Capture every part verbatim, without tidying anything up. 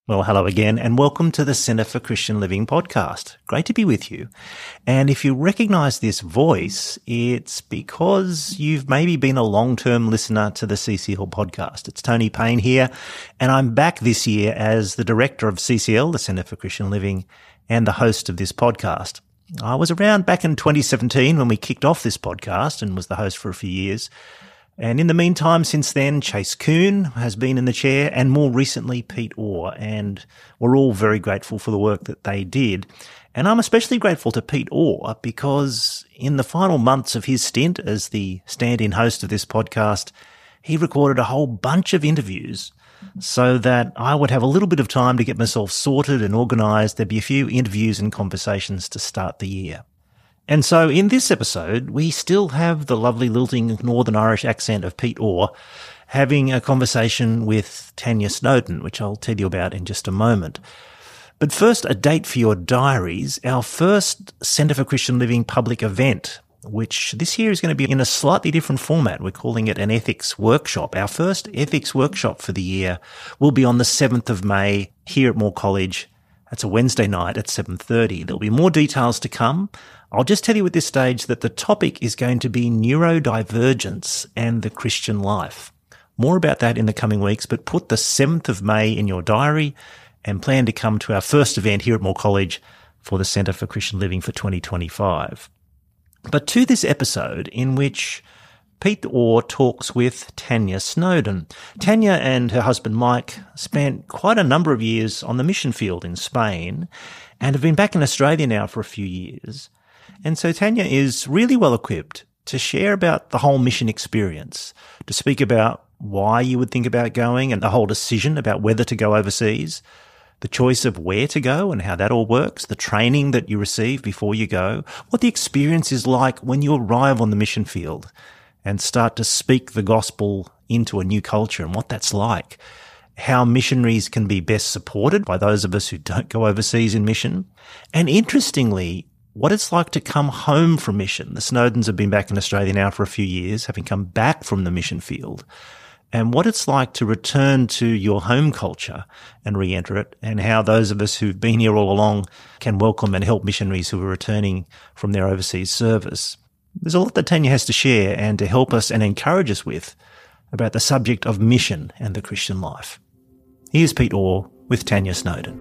Well, hello again, and welcome to the Centre for Christian Living podcast. Great to be with you. And if you recognise this voice, it's because you've maybe been a long-term listener to the C C L podcast. It's Tony Payne here, and I'm back this year as the director of C C L, the Centre for Christian Living, and the host of this podcast. I was around back in twenty seventeen when we kicked off this podcast and was the host for a few years. And in the meantime, since then, Chase Kuhn has been in the chair, and more recently, Pete Orr. And we're all very grateful for the work that they did. And I'm especially grateful to Pete Orr because in the final months of his stint as the stand-in host of this podcast, he recorded a whole bunch of interviews so that I would have a little bit of time to get myself sorted and organised. There'd be a few interviews and conversations to start the year. And so in this episode, we still have the lovely lilting Northern Irish accent of Pete Orr having a conversation with Tanya Snowden, which I'll tell you about in just a moment. But first, a date for your diaries, our first Centre for Christian Living public event, which this year is going to be in a slightly different format. We're calling it an ethics workshop. Our first ethics workshop for the year will be on the seventh of May here at Moore College. That's a Wednesday night at seven thirty. There'll be more details to come. I'll just tell you at this stage that the topic is going to be neurodivergence and the Christian life. More about that in the coming weeks, but put the seventh of May in your diary and plan to come to our first event here at Moore College for the Centre for Christian Living for twenty twenty-five. But to this episode in which Pete Orr talks with Tanya Snowden. Tanya and her husband Mike spent quite a number of years on the mission field in Spain and have been back in Australia now for a few years. And so Tanya is really well equipped to share about the whole mission experience, to speak about why you would think about going and the whole decision about whether to go overseas, the choice of where to go and how that all works, the training that you receive before you go, what the experience is like when you arrive on the mission field and start to speak the gospel into a new culture and what that's like, how missionaries can be best supported by those of us who don't go overseas in mission, and interestingly, what it's like to come home from mission. The Snowdens have been back in Australia now for a few years, having come back from the mission field, and what it's like to return to your home culture and re-enter it, and how those of us who've been here all along can welcome and help missionaries who are returning from their overseas service. There's a lot that Tanya has to share and to help us and encourage us with about the subject of mission and the Christian life. Here's Pete Orr with Tanya Snowden.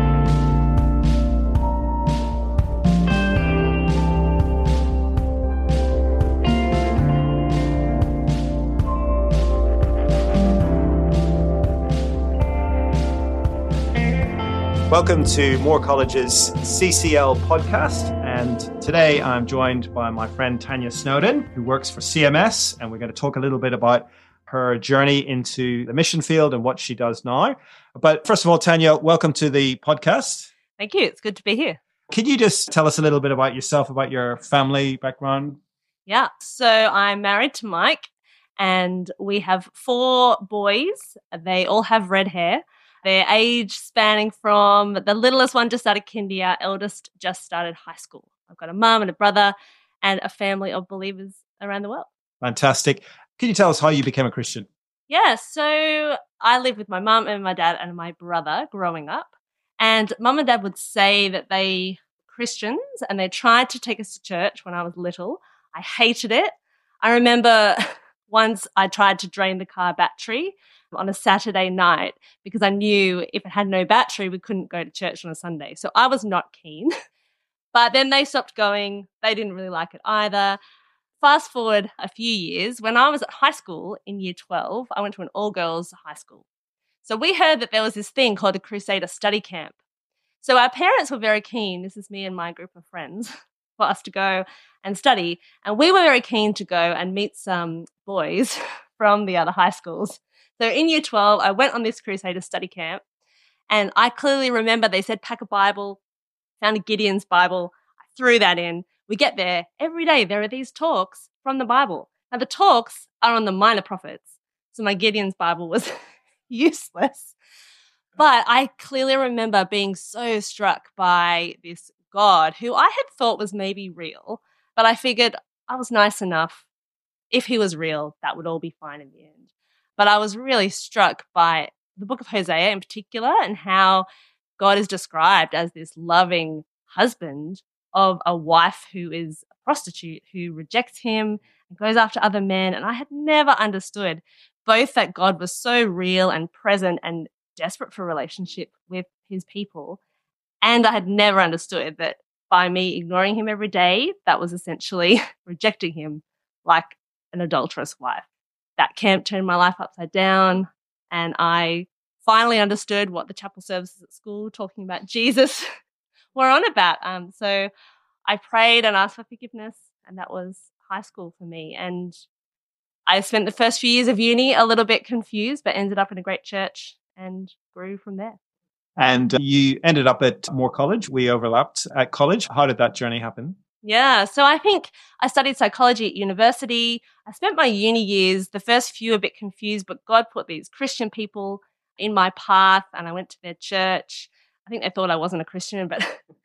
Welcome to Moore College's C C L podcast, and today I'm joined by my friend Tanya Snowden, who works for C M S, and we're going to talk a little bit about her journey into the mission field and what she does now. But first of all, Tanya, welcome to the podcast. Thank you. It's good to be here. Can you just tell us a little bit about yourself, about your family background? Yeah. So I'm married to Mike, and we have four boys. They all have red hair. Their age spanning from the littlest one just started kindy, our eldest just started high school. I've got a mum and a brother and a family of believers around the world. Fantastic. Can you tell us how you became a Christian? Yeah, so I lived with my mum and my dad and my brother growing up. And mum and dad would say that they were Christians and they tried to take us to church when I was little. I hated it. I remember once I tried to drain the car battery on a Saturday night because I knew if it had no battery, we couldn't go to church on a Sunday. So I was not keen. But then they stopped going. They didn't really like it either. Fast forward a few years, when I was at high school in year twelve, I went to an all-girls high school. So we heard that there was this thing called a Crusader study camp. So our parents were very keen, this is me and my group of friends, for us to go and study. And we were very keen to go and meet some boys from the other high schools. So in year twelve, I went on this Crusader study camp, and I clearly remember they said, pack a Bible, found a Gideon's Bible, I threw that in. We get there, every day there are these talks from the Bible. Now the talks are on the minor prophets, so my Gideon's Bible was useless. But I clearly remember being so struck by this God who I had thought was maybe real, but I figured I was nice enough. If he was real, that would all be fine in the end. But I was really struck by the book of Hosea in particular, and how God is described as this loving husband of a wife who is a prostitute, who rejects him and goes after other men. And I had never understood both that God was so real and present and desperate for a relationship with his people, and I had never understood that by me ignoring him every day, that was essentially rejecting him like an adulterous wife. That camp turned my life upside down, and I finally understood what the chapel services at school talking about Jesus were on about. Um, so I prayed and asked for forgiveness, and that was high school for me. And I spent the first few years of uni a little bit confused, but ended up in a great church and grew from there. And you ended up at Moore College. We overlapped at college. How did that journey happen? Yeah, so I think I studied psychology at university. I spent my uni years, the first few a bit confused, but God put these Christian people in my path, and I went to their church. I think they thought I wasn't a Christian, but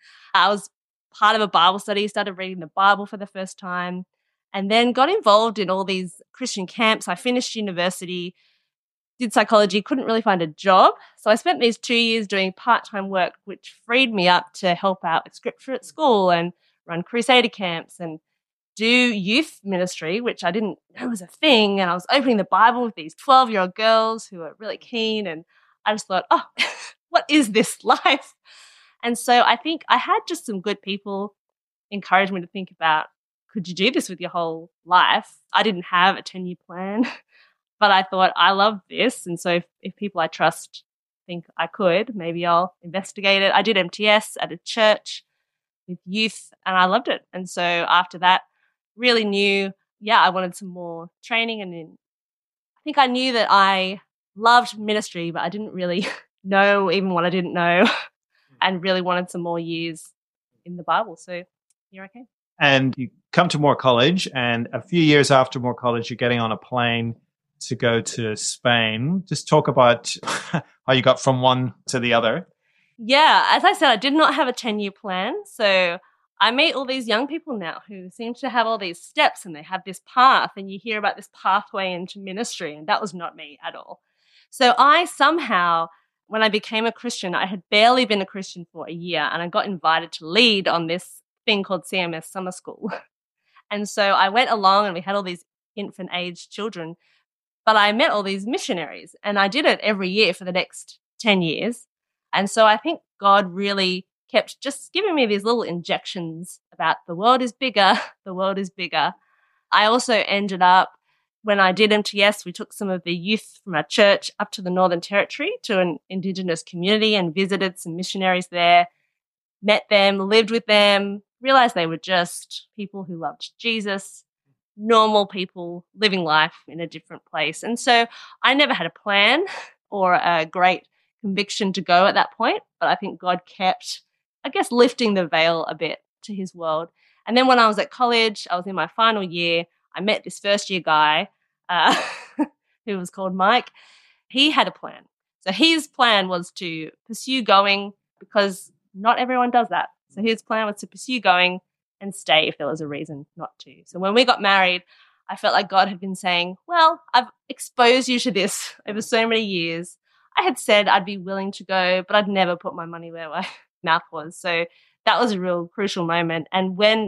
I was part of a Bible study, started reading the Bible for the first time, and then got involved in all these Christian camps. I finished university, did psychology, couldn't really find a job. So I spent these two years doing part-time work, which freed me up to help out with scripture at school and run crusader camps and do youth ministry, which I didn't know was a thing. And I was opening the Bible with these twelve-year-old girls who were really keen. And I just thought, oh, what is this life? And so I think I had just some good people encourage me to think about, could you do this with your whole life? I didn't have a ten-year plan. But I thought, I love this. And so if, if people I trust think I could, maybe I'll investigate it. I did M T S at a church with youth, and I loved it. And so after that, really knew, yeah, I wanted some more training. And then I think I knew that I loved ministry, but I didn't really know even what I didn't know, and really wanted some more years in the Bible. So here I came. And you come to Moore College, and a few years after Moore College, you're getting on a plane to go to Spain. Just talk about how you got from one to the other. Yeah, as I said, I did not have a ten-year plan. So I meet all these young people now who seem to have all these steps, and they have this path, and you hear about this pathway into ministry, and that was not me at all. So I somehow, when I became a Christian, I had barely been a Christian for a year, and I got invited to lead on this thing called C M S Summer School. And so I went along, and we had all these infant-aged children, but I met all these missionaries, and I did it every year for the next ten years. And so I think God really kept just giving me these little injections about the world is bigger, the world is bigger. I also ended up, when I did M T S, we took some of the youth from our church up to the Northern Territory to an Indigenous community and visited some missionaries there, met them, lived with them, realized they were just people who loved Jesus, normal people living life in a different place. And so I never had a plan or a great conviction to go at that point, but I think God kept, I guess, lifting the veil a bit to his world. And then when I was at college, I was in my final year, I met this first year guy uh, who was called Mike. He had a plan. So his plan was to pursue going, because not everyone does that. So his plan was to pursue going and stay if there was a reason not to. So when we got married, I felt like God had been saying, well, I've exposed you to this over so many years. I had said I'd be willing to go, but I'd never put my money where my mouth was. So that was a real crucial moment. And when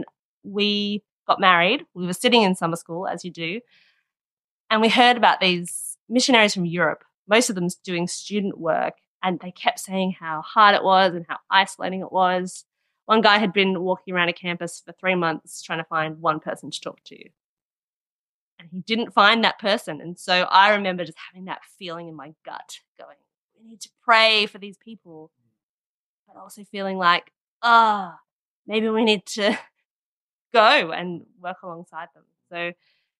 we got married, we were sitting in summer school, as you do, and we heard about these missionaries from Europe, most of them doing student work, and they kept saying how hard it was and how isolating it was. One guy had been walking around a campus for three months trying to find one person to talk to, and he didn't find that person. And so I remember just having that feeling in my gut going, we need to pray for these people, but also feeling like, ah, oh, maybe we need to go and work alongside them. So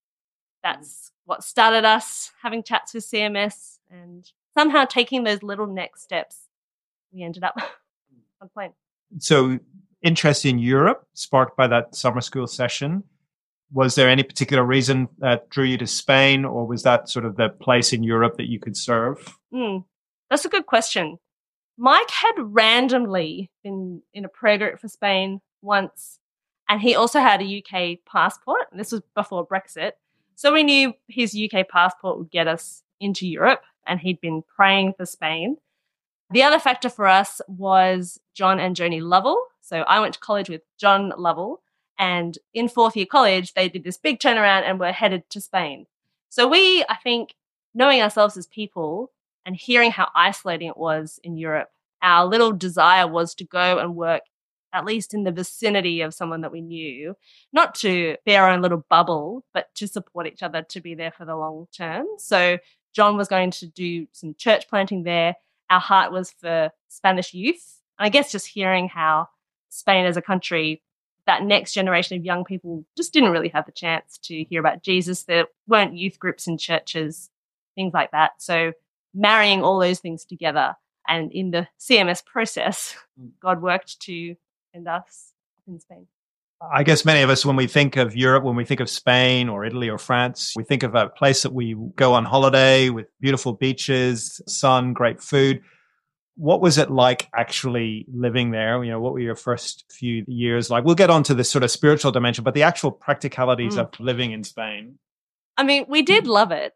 that's what started us having chats with C M S, and somehow taking those little next steps, we ended up on plane. So interest in Europe sparked by that summer school session. Was there any particular reason that drew you to Spain, or was that sort of the place in Europe that you could serve? Mm, that's a good question. Mike had randomly been in a prayer group for Spain once, and he also had a U K passport, and this was before Brexit. So we knew his U K passport would get us into Europe, and he'd been praying for Spain. The other factor for us was John and Joni Lovell. So I went to college with John Lovell, and in fourth year college, they did this big turnaround and were headed to Spain. So we, I think, knowing ourselves as people and hearing how isolating it was in Europe, our little desire was to go and work at least in the vicinity of someone that we knew, not to be our own little bubble, but to support each other, to be there for the long term. So John was going to do some church planting there. Our heart was for Spanish youth. And I guess just hearing how Spain as a country, that next generation of young people just didn't really have the chance to hear about Jesus. There weren't youth groups in churches, things like that. So marrying all those things together, and in the C M S process, God worked to end us in Spain. I guess many of us, when we think of Europe, when we think of Spain or Italy or France, we think of a place that we go on holiday with beautiful beaches, sun, great food. What was it like actually living there? You know, what were your first few years like? We'll get onto this sort of spiritual dimension, but the actual practicalities mm. of living in Spain. I mean, we did love it.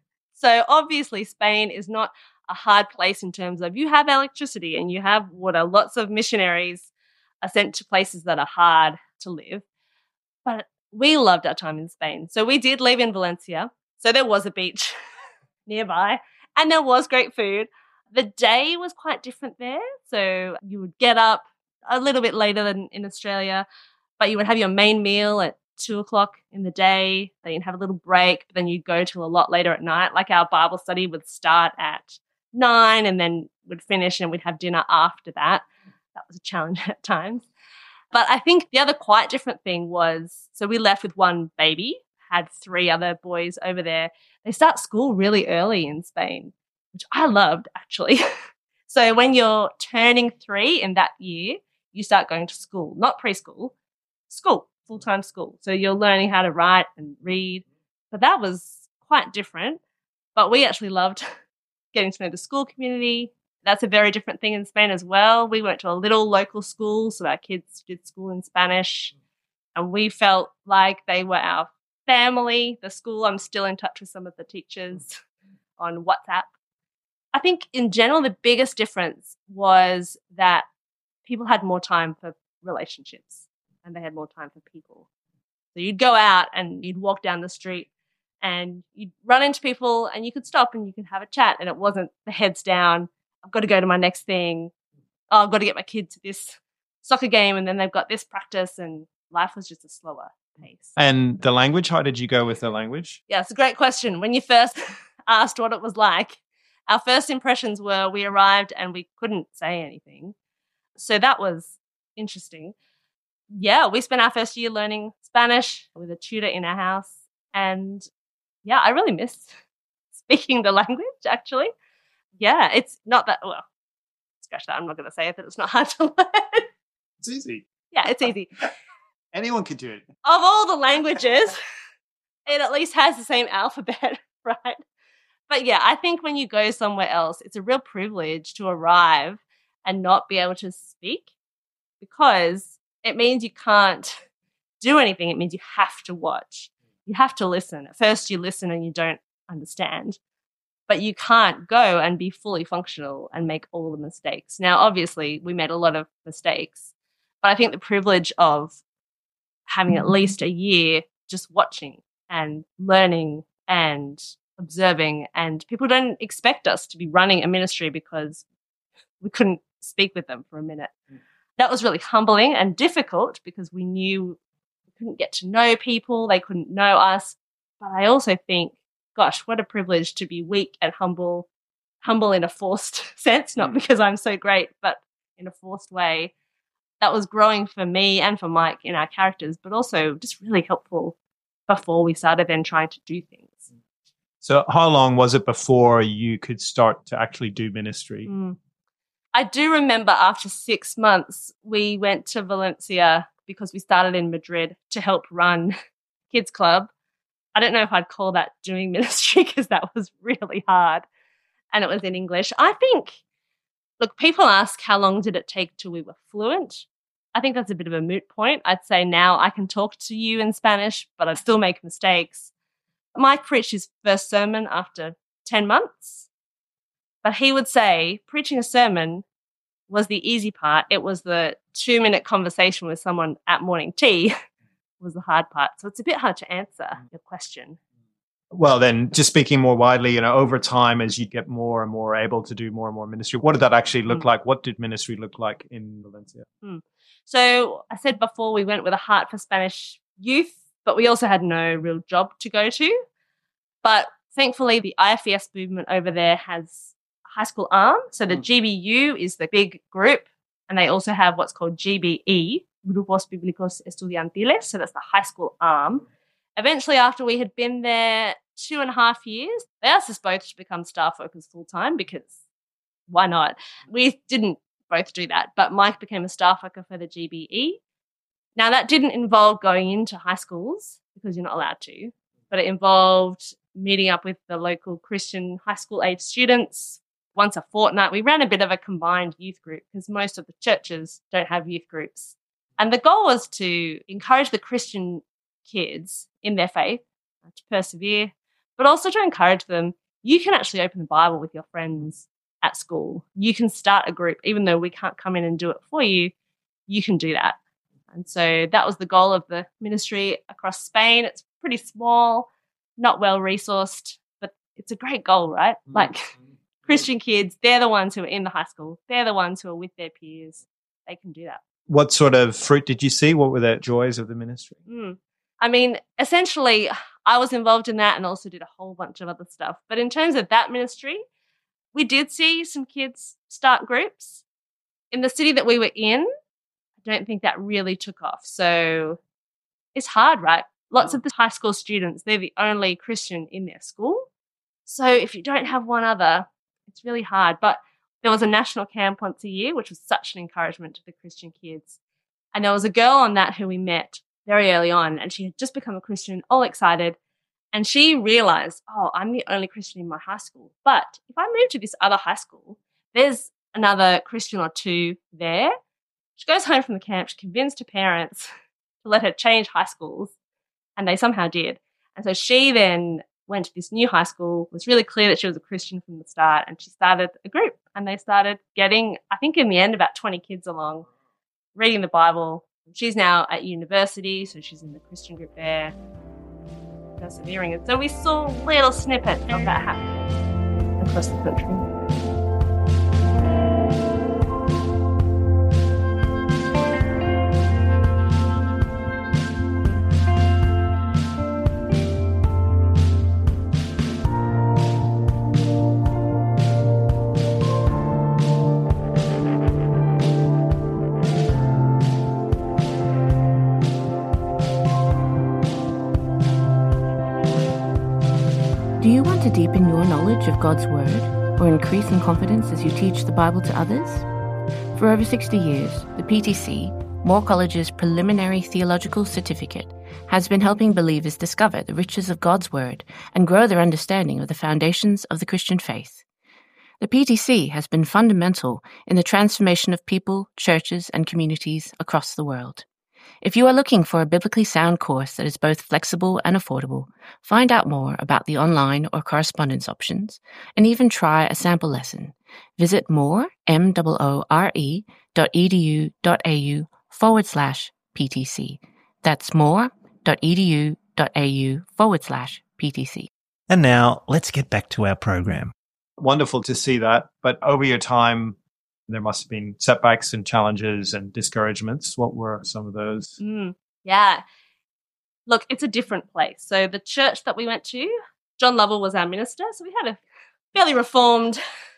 So obviously Spain is not a hard place in terms of you have electricity and you have water. Lots of missionaries are sent to places that are hard to live. But we loved our time in Spain. So we did live in Valencia. So there was a beach nearby and there was great food. The day was quite different there. So you would get up a little bit later than in Australia, but you would have your main meal at two o'clock in the day. Then you'd have a little break, but then you'd go till a lot later at night. Like our Bible study would start at nine and then would finish and we'd have dinner after that. That was a challenge at times. But I think the other quite different thing was, so we left with one baby, had three other boys over there. They start school really early in Spain, which I loved actually. So when you're turning three in that year, you start going to school, not preschool, school, full-time school. So you're learning how to write and read. But that was quite different. But we actually loved getting to know the school community. That's a very different thing in Spain as well. We went to a little local school, so our kids did school in Spanish, and we felt like they were our family. The school, I'm still in touch with some of the teachers on WhatsApp. I think in general, the biggest difference was that people had more time for relationships and they had more time for people. So you'd go out and you'd walk down the street and you'd run into people and you could stop and you could have a chat, and it wasn't the heads down, I've got to go to my next thing. Oh, I've got to get my kid to this soccer game and then they've got this practice, and life was just a slower pace. And the language, how did you go with the language? Yeah, it's a great question. When you first asked what it was like, our first impressions were we arrived and we couldn't say anything. So that was interesting. Yeah, we spent our first year learning Spanish with a tutor in our house. And yeah, I really missed speaking the language, actually. Yeah, it's not that, well, scratch that. I'm not going to say it, that it's not hard to learn. It's easy. Yeah, it's easy. Anyone can do it. Of all the languages, it at least has the same alphabet, right? But yeah, I think when you go somewhere else, it's a real privilege to arrive and not be able to speak, because it means you can't do anything. It means you have to watch. You have to listen. At first you listen and you don't understand. But you can't go and be fully functional and make all the mistakes. Now, obviously, we made a lot of mistakes, but I think the privilege of having at least a year just watching and learning and observing, and people don't expect us to be running a ministry because we couldn't speak with them for a minute. Mm. That was really humbling and difficult because we knew we couldn't get to know people, they couldn't know us. But I also think, gosh, what a privilege to be weak and humble, humble in a forced sense, not because I'm so great, but in a forced way. That was growing for me and for Mike in our characters, but also just really helpful before we started then trying to do things. So how long was it before you could start to actually do ministry? Mm. I do remember after six months, we went to Valencia because we started in Madrid to help run Kids Club. I don't know if I'd call that doing ministry because that was really hard and it was in English. I think, look, people ask how long did it take till we were fluent? I think that's a bit of a moot point. I'd say now I can talk to you in Spanish, but I still make mistakes. Mike preached his first sermon after ten months. But he would say preaching a sermon was the easy part. It was the two-minute conversation with someone at morning tea was the hard part. So it's a bit hard to answer your question. Well, then, just speaking more widely, you know, over time, as you get more and more able to do more and more ministry, what did that actually look mm. like? What did ministry look like in Valencia? Mm. So I said before, we went with a heart for Spanish youth, but we also had no real job to go to. But thankfully, the I F E S movement over there has a high school arm. So the mm. G B U is the big group, and they also have what's called G B E, Grupos Bíblicos Estudiantiles. So that's the high school arm. Eventually, after we had been there two and a half years, they asked us both to become staff workers full-time because why not? We didn't both do that, but Mike became a staff worker for the G B E. Now, that didn't involve going into high schools because you're not allowed to, but it involved meeting up with the local Christian high school age students once a fortnight. We ran a bit of a combined youth group because most of the churches don't have youth groups. And the goal was to encourage the Christian kids in their faith to persevere, but also to encourage them. You can actually open the Bible with your friends at school. You can start a group, even though we can't come in and do it for you. You can do that. And so that was the goal of the ministry across Spain. It's pretty small, not well resourced, but it's a great goal, right? Mm-hmm. Like Christian kids, they're the ones who are in the high school. They're the ones who are with their peers. They can do that. What sort of fruit did you see? What were the joys of the ministry? Mm. I mean, essentially, I was involved in that and also did a whole bunch of other stuff. But in terms of that ministry, we did see some kids start groups. In the city that we were in, I don't think that really took off. So it's hard, right? Lots of the high school students, they're the only Christian in their school. So if you don't have one other, it's really hard. But there was a national camp once a year, which was such an encouragement to the Christian kids. And there was a girl on that who we met very early on, and she had just become a Christian, all excited. And she realized, oh, I'm the only Christian in my high school. But if I move to this other high school, there's another Christian or two there. She goes home from the camp. She convinced her parents to let her change high schools, and they somehow did. And so she then went to this new high school, was really clear that she was a Christian from the start, and she started a group. And they started getting, I think in the end, about twenty kids along, reading the Bible. She's now at university, so she's in the Christian group there, persevering. And so we saw little snippets of that happening across the country. Do you want to deepen your knowledge of God's Word or increase in confidence as you teach the Bible to others? For over sixty years, the P T C, Moore College's preliminary theological certificate, has been helping believers discover the riches of God's Word and grow their understanding of the foundations of the Christian faith. The P T C has been fundamental in the transformation of people, churches, and communities across the world. If you are looking for a biblically sound course that is both flexible and affordable, find out more about the online or correspondence options, and even try a sample lesson. Visit more, M O O R E, dot edu dot au forward slash PTC. That's more, dot edu dot au forward slash PTC. And now let's get back to our program. Wonderful to see that. But over your time, there must have been setbacks and challenges and discouragements. What were some of those? Mm, yeah. Look, it's a different place. So the church that we went to, John Lovell was our minister. So we had a fairly reformed,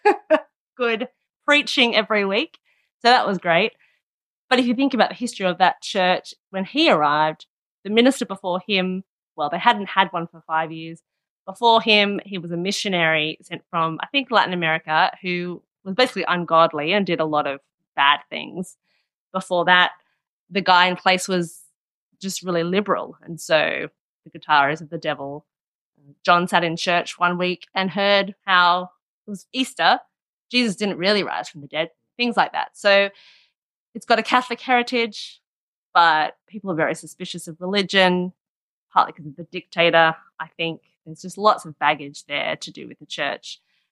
good preaching every week. So that was great. But if you think about the history of that church, when he arrived, the minister before him, well, they hadn't had one for five years. Before him, he was a missionary sent from, I think, Latin America, who was basically ungodly and did a lot of bad things. Before that, the guy in place was just really liberal. And so the guitar is of the devil. John sat in church one week and heard how it was Easter. Jesus didn't really rise from the dead, things like that. So it's got a Catholic heritage, but people are very suspicious of religion, partly because of the dictator, I think. There's just lots of baggage there to do with the church.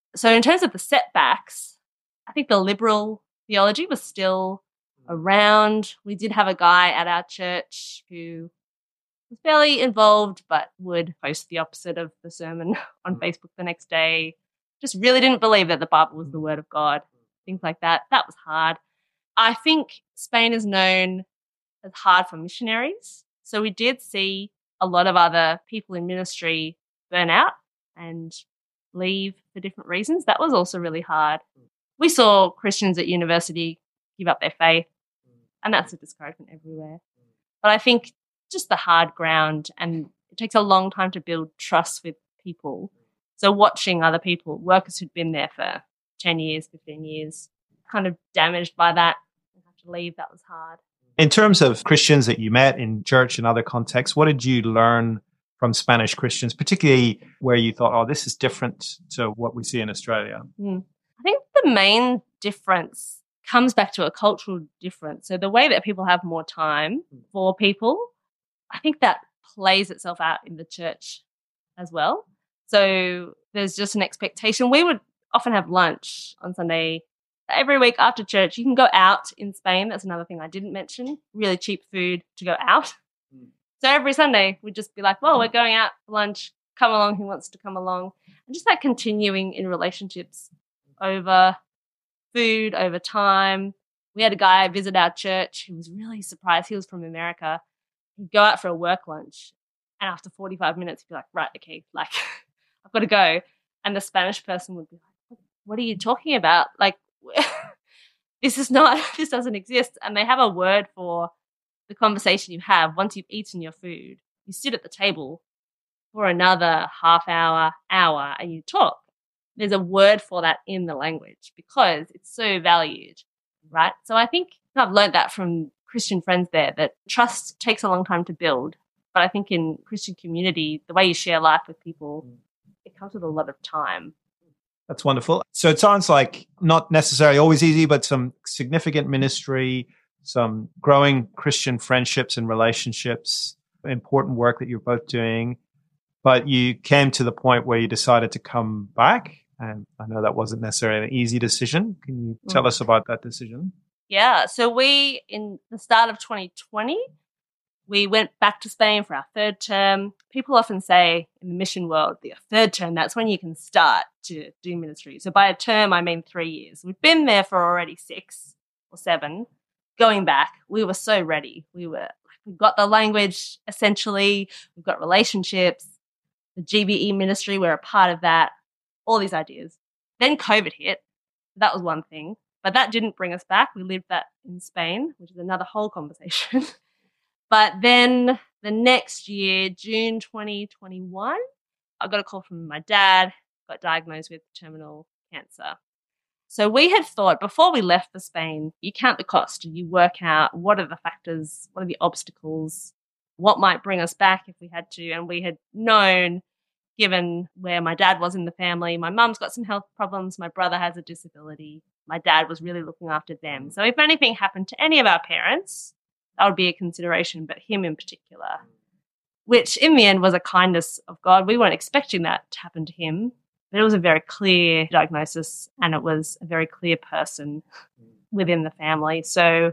So in terms of the setbacks, I think the liberal theology was still around. We did have a guy at our church who was fairly involved but would post the opposite of the sermon on Facebook the next day. Just really didn't believe that the Bible was the word of God, things like that. That was hard. I think Spain is known as hard for missionaries. So we did see a lot of other people in ministry burn out and leave for different reasons. That was also really hard. We saw Christians at university give up their faith, and that's a discouragement everywhere. But I think just the hard ground, and it takes a long time to build trust with people. So watching other people, workers who'd been there for ten years, fifteen years, kind of damaged by that and have to leave, that was hard. In terms of Christians that you met in church and other contexts, what did you learn from Spanish Christians, particularly where you thought, oh, this is different to what we see in Australia? Mm. I think the main difference comes back to a cultural difference. So the way that people have more time for people, I think that plays itself out in the church as well. So there's just an expectation. We would often have lunch on Sunday every week after church. You can go out in Spain. That's another thing I didn't mention. Really cheap food to go out. Mm. So every Sunday we'd just be like, well, we're going out for lunch. Come along who wants to come along. And just that continuing in relationships over food, over time. We had a guy visit our church who was really surprised. He was from America. He'd go out for a work lunch, and after forty-five minutes, he'd be like, right, okay, like, I've got to go. And the Spanish person would be like, what are you talking about? Like, this is not, this doesn't exist. And they have a word for the conversation you have once you've eaten your food. You sit at the table for another half hour, hour, and you talk. There's a word for that in the language because it's so valued, right? So I think I've learned that from Christian friends there, that trust takes a long time to build. But I think in Christian community, the way you share life with people, it comes with a lot of time. That's wonderful. So it sounds like not necessarily always easy, but some significant ministry, some growing Christian friendships and relationships, important work that you're both doing. But you came to the point where you decided to come back. And I know that wasn't necessarily an easy decision. Can you tell mm. us about that decision? Yeah. So we, in the start of twenty twenty, we went back to Spain for our third term. People often say in the mission world, the third term, that's when you can start to do ministry. So by a term, I mean three years. We've been there for already six or seven. Going back, we were so ready. We were, we've got the language, essentially. We've got relationships. The G B E ministry, we're a part of that. All these ideas. Then COVID hit. That was one thing. But that didn't bring us back. We lived that in Spain, which is another whole conversation. But then the next year, June twenty twenty-one, I got a call from my dad, got diagnosed with terminal cancer. So we had thought before we left for Spain, you count the cost and you work out what are the factors, what are the obstacles, what might bring us back if we had to. And we had known, given where my dad was in the family, my mum's got some health problems, my brother has a disability, my dad was really looking after them. So if anything happened to any of our parents, that would be a consideration, but him in particular, which in the end was a kindness of God. We weren't expecting that to happen to him, but it was a very clear diagnosis and it was a very clear person within the family. So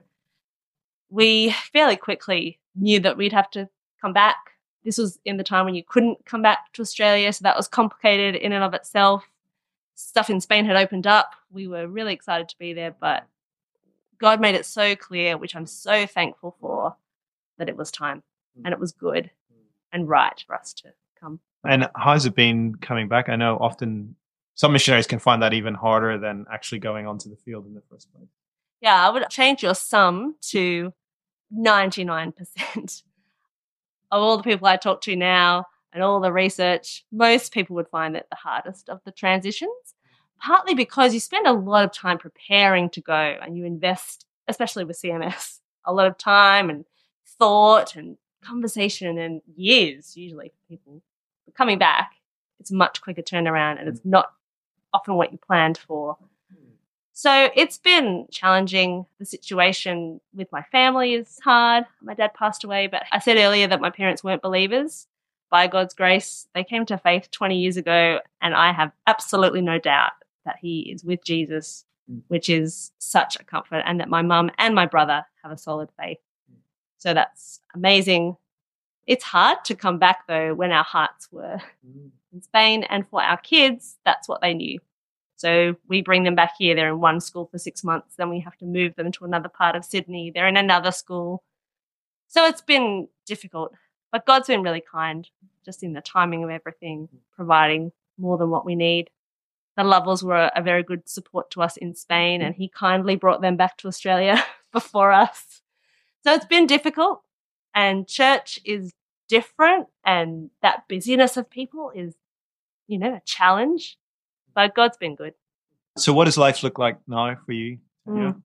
we fairly quickly knew that we'd have to come back. This was in the time when you couldn't come back to Australia, so that was complicated in and of itself. Stuff in Spain had opened up. We were really excited to be there, but God made it so clear, which I'm so thankful for, that it was time and it was good and right for us to come. And how's it been coming back? I know often some missionaries can find that even harder than actually going onto the field in the first place. Yeah, I would change your sum to ninety-nine percent. Of all the people I talk to now and all the research, most people would find it the hardest of the transitions, partly because you spend a lot of time preparing to go and you invest, especially with C M S, a lot of time and thought and conversation and years usually for people. But coming back, it's a much quicker turnaround and it's not often what you planned for. So it's been challenging. The situation with my family is hard. My dad passed away, but I said earlier that my parents weren't believers. By God's grace, they came to faith twenty years ago, and I have absolutely no doubt that he is with Jesus, which is such a comfort, and that my mum and my brother have a solid faith. So that's amazing. It's hard to come back, though, when our hearts were in Spain, and for our kids, that's what they knew. So we bring them back here. They're in one school for six months. Then we have to move them to another part of Sydney. They're in another school. So it's been difficult, but God's been really kind, just in the timing of everything, providing more than what we need. The Lovels were a very good support to us in Spain, and he kindly brought them back to Australia before us. So it's been difficult, and church is different, and that busyness of people is, you know, a challenge, but God's been good. So what does life look like now for you? Mm. Yeah.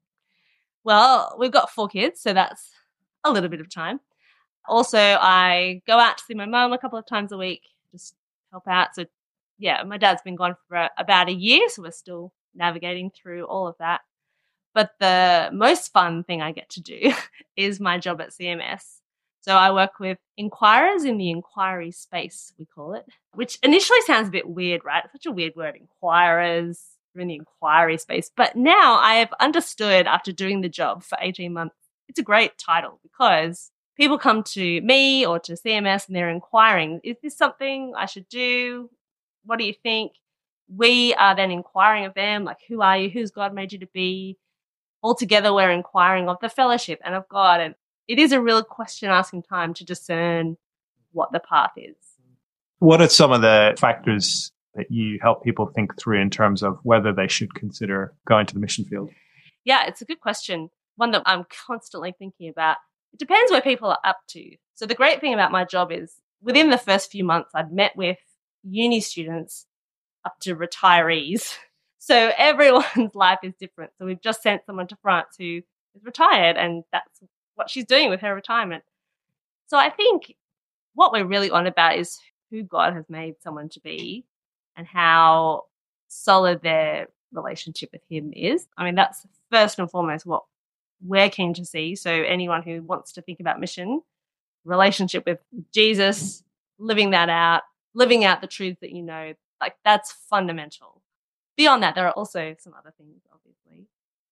Well, we've got four kids, so that's a little bit of time. Also, I go out to see my mum a couple of times a week, just help out. So, yeah, my dad's been gone for a, about a year, so we're still navigating through all of that. But the most fun thing I get to do is my job at C M S. So I work with inquirers in the inquiry space, we call it, which initially sounds a bit weird, right? It's such a weird word, inquirers in the inquiry space. But now I have understood, after doing the job for eighteen months, it's a great title, because people come to me or to C M S and they're inquiring, is this something I should do? What do you think? We are then inquiring of them, like, who are you? Who's God made you to be? Altogether, we're inquiring of the fellowship and of God. And it is a real question-asking time to discern what the path is. What are some of the factors that you help people think through in terms of whether they should consider going to the mission field? Yeah, it's a good question. One that I'm constantly thinking about. It depends where people are up to. So the great thing about my job is, within the first few months, I'd met with uni students up to retirees. So everyone's life is different. So we've just sent someone to France who is retired, and that's what she's doing with her retirement. So I think what we're really on about is who God has made someone to be and how solid their relationship with him is. I mean, that's first and foremost what we're keen to see. So anyone who wants to think about mission, relationship with Jesus, living that out, living out the truths that you know, like, that's fundamental. Beyond that, there are also some other things, obviously.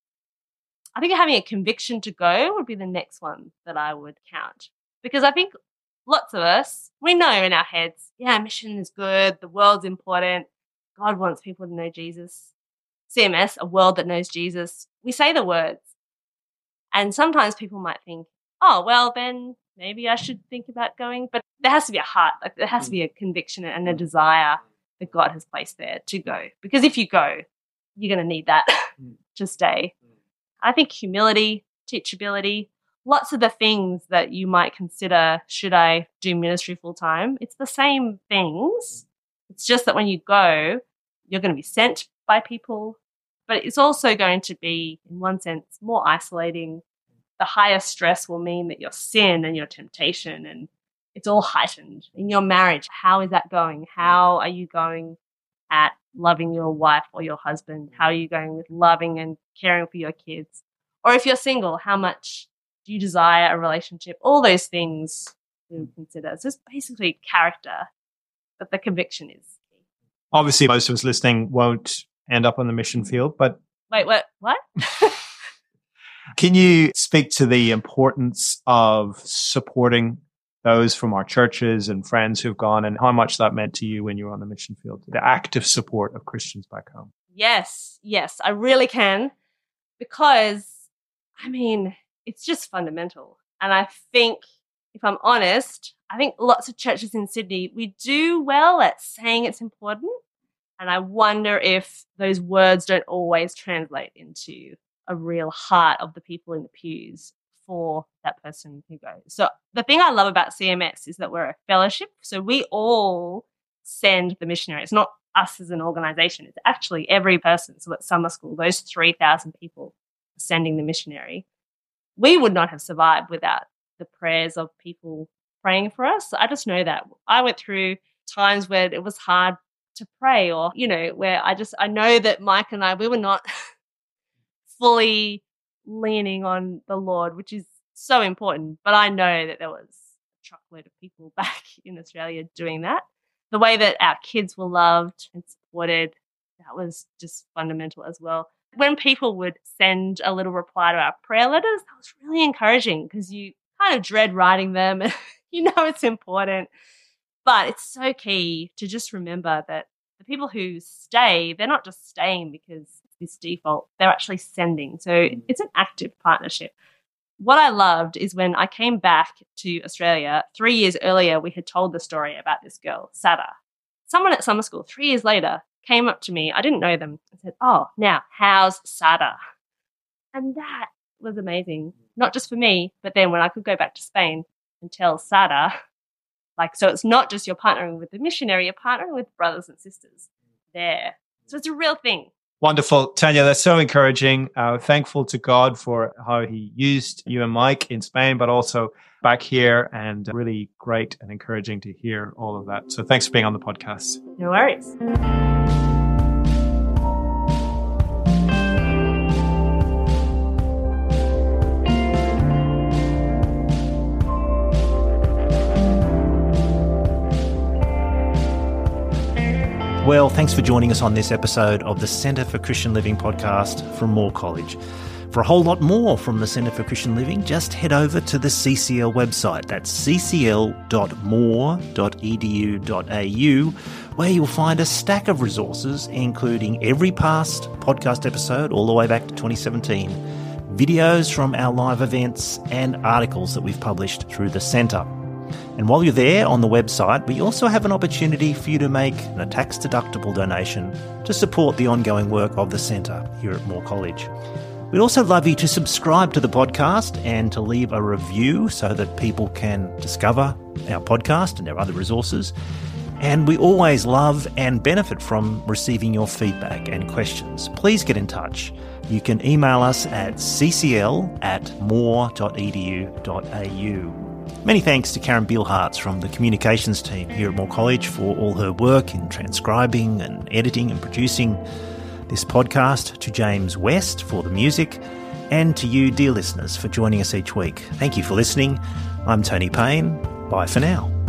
I think having a conviction to go would be the next one that I would count. Because I think lots of us, we know in our heads, yeah, mission is good, the world's important, God wants people to know Jesus. C M S, a world that knows Jesus. We say the words. And sometimes people might think, oh, well, then maybe I should think about going. But there has to be a heart, like there has to be a conviction and a desire that God has placed there to go. Because if you go, you're going to need that to stay. I think humility, teachability, lots of the things that you might consider, should I do ministry full time? It's the same things. It's just that when you go, you're going to be sent by people, but it's also going to be, in one sense, more isolating. The higher stress will mean that your sin and your temptation, and it's all heightened. In your marriage, how is that going? How are you going at loving your wife or your husband? How are you going with loving and caring for your kids? Or if you're single, how much do you desire a relationship? All those things we would consider. So it's basically character, but the conviction is key. Obviously, most of us listening won't end up on the mission field, but... Wait, what? What? Can you speak to the importance of supporting those from our churches and friends who've gone, and how much that meant to you when you were on the mission field, the active support of Christians back home? Yes, yes, I really can, because, I mean, it's just fundamental. And I think, if I'm honest, I think lots of churches in Sydney, we do well at saying it's important. And I wonder if those words don't always translate into a real heart of the people in the pews for that person who goes. So the thing I love about C M S is that we're a fellowship. So we all send the missionary. It's not us as an organization. It's actually every person. So at summer school, those three thousand people sending the missionary. We would not have survived without the prayers of people praying for us. I just know that. I went through times where it was hard to pray, or, you know, where I just, I know that Mike and I, we were not fully leaning on the Lord, which is so important. But I know that there was a truckload of people back in Australia doing that. The way that our kids were loved and supported that was just fundamental as well. When people would send a little reply to our prayer letters, that was really encouraging because you kind of dread writing them. You know it's important. But it's so key to just remember that the people who stay, they're not just staying because it's this default, they're actually sending. So it's an active partnership. What I loved is when I came back to Australia, three years earlier, we had told the story about this girl, Sada. Someone at summer school, three years later, came up to me, I didn't know them, and said, oh, now, how's Sada? And that was amazing, not just for me, but then when I could go back to Spain and tell Sada, like, so it's not just you're partnering with the missionary, you're partnering with brothers and sisters there. So it's a real thing. Wonderful. Tanya, that's so encouraging. Uh, thankful to God for how he used you and Mike in Spain, but also back here, and really great and encouraging to hear all of that. So thanks for being on the podcast. No worries. Well, thanks for joining us on this episode of the Centre for Christian Living podcast from Moore College. For a whole lot more from the Centre for Christian Living, just head over to the C C L website. That's c c l dot moore dot e d u dot a u, where you'll find a stack of resources, including every past podcast episode all the way back to twenty seventeen, videos from our live events, and articles that we've published through the Centre. And while you're there on the website, we also have an opportunity for you to make a tax-deductible donation to support the ongoing work of the Centre here at Moore College. We'd also love you to subscribe to the podcast and to leave a review so that people can discover our podcast and our other resources. And we always love and benefit from receiving your feedback and questions. Please get in touch. You can email us at c c l at moore dot e d u dot a u. Many thanks to Karen Bielhartz from the communications team here at Moore College for all her work in transcribing and editing and producing this podcast, to James West for the music, and to you, dear listeners, for joining us each week. Thank you for listening. I'm Tony Payne. Bye for now.